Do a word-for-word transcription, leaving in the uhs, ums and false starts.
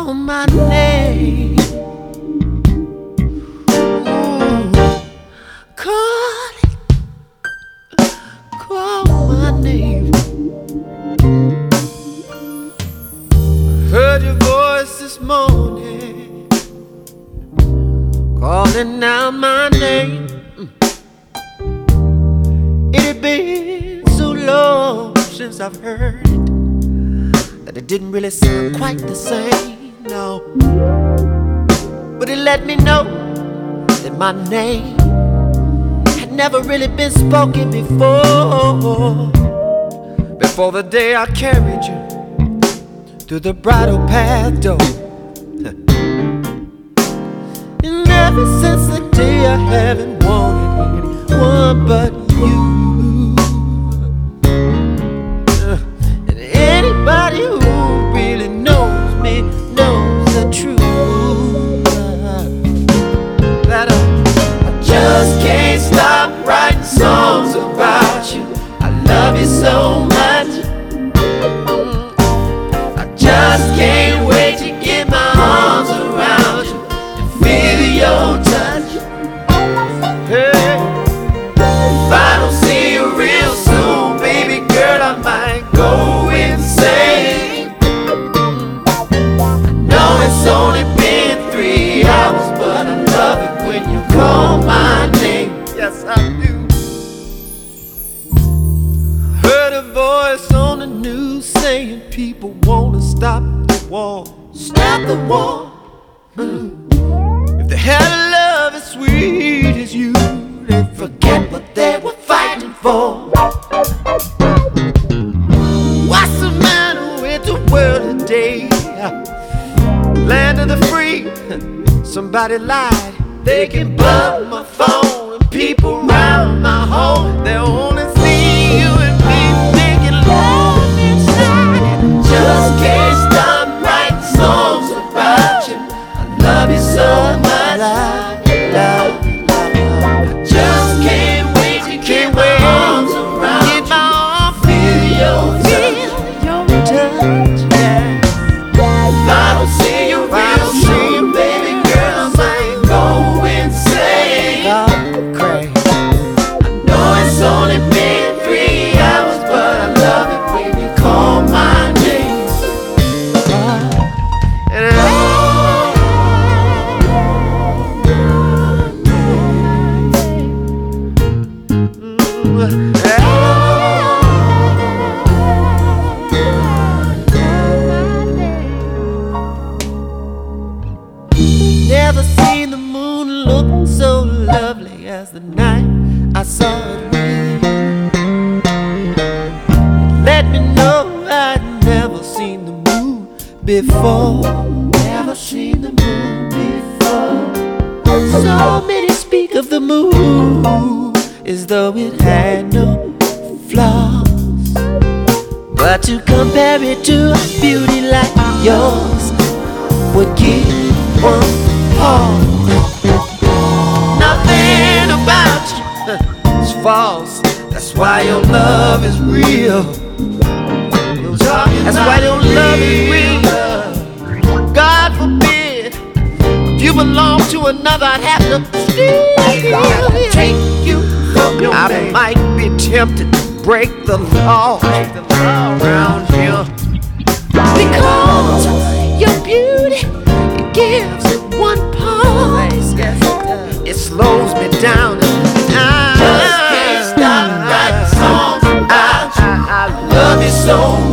call my name. Ooh, call it, call my name. Heard your voice this morning, calling out my name. It had been so long since I've heard it that it didn't really sound quite the same, no. But it let me know that my name had never really been spoken before. Before the day I carried you through the bridal path door. And ever since the day I haven't wanted anyone but you. And anybody who really knows me knows the truth, that I, I just can't stop writing songs about you. I love you so much. I just can't wait to get my arms around you and feel your touch. Hey, if I don't see you real soon, baby girl, I might go insane. I know it's only been three hours, but I love it when you call my name. Yes, I do. Heard a voice on the news saying people wanna stop the war. Stop the war. Mm. If they had a love as sweet as you, they'd forget what they were fighting for. What's the matter with the world today? Land of the free, somebody lied. They can blow my phone and people round my home. They only see you and me making love inside. Just can't stop writing songs about you. I love you so much. Love, love, love, love. I just can't wait to get my arms around you. Get my arms, feel your touch, your touch, yeah. If I don't see you real soon, baby girl, I might go insane. Go crazy. I know it's only been three hours, but I love it when you call my name. And I never seen the moon look so lovely as the night I saw it with. Let me know I'd never seen the moon before. Never seen the moon before. So many speak of the moon as though it had no flaws, but to compare it to a beauty like yours would give one pause. Nothing about you is false. That's why your love is real. That's why your love is real. God forbid if you belong to another, I'd have to steal you. Take you from your I name. Might be tempted to break the law around here, because your beauty, it gives it one pause. It slows me down. And I just can't stop writing songs about you. I love you so much.